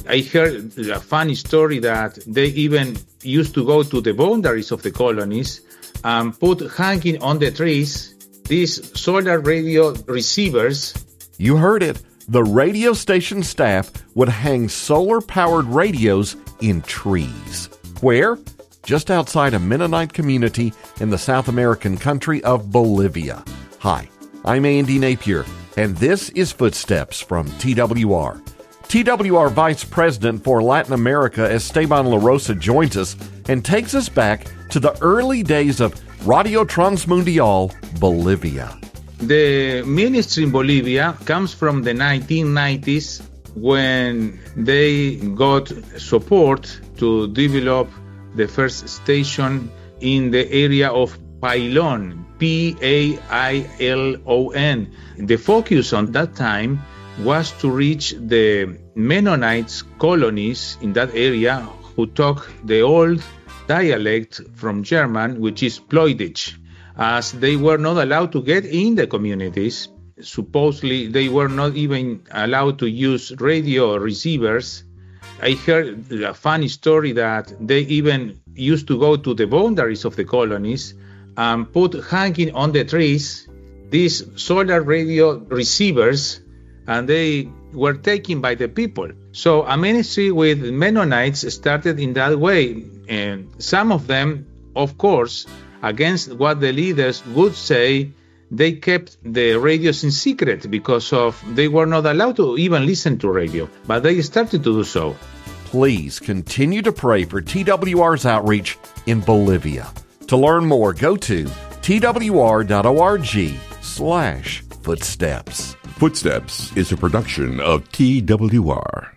I heard a funny story that they even used to go to the boundaries of the colonies and put hanging on the trees these solar radio receivers. You heard it. The radio station staff would hang solar-powered radios in trees. Where? Just outside a Mennonite community in the South American country of Bolivia. Hi, I'm Andy Napier, and this is Footsteps from TWR. TWR Vice President for Latin America, Esteban LaRosa, joins us and takes us back to the early days of Radio Transmundial Bolivia. The ministry in Bolivia comes from the 1990s when they got support to develop the first station in the area of Pailon, Pailon. The focus on that time was to reach the Mennonites colonies in that area who talk the old dialect from German, which is Ploidich. As they were not allowed to get in the communities, supposedly they were not even allowed to use radio receivers. I heard a funny story that they even used to go to the boundaries of the colonies and put hanging on the trees these solar radio receivers, and they were taken by the people. So a ministry with Mennonites started in that way, and some of them, of course, against what the leaders would say, they kept the radios in secret because they were not allowed to even listen to radio, but they started to do so. Please continue to pray for TWR's outreach in Bolivia. To learn more, go to twr.org/footsteps. Footsteps is a production of TWR.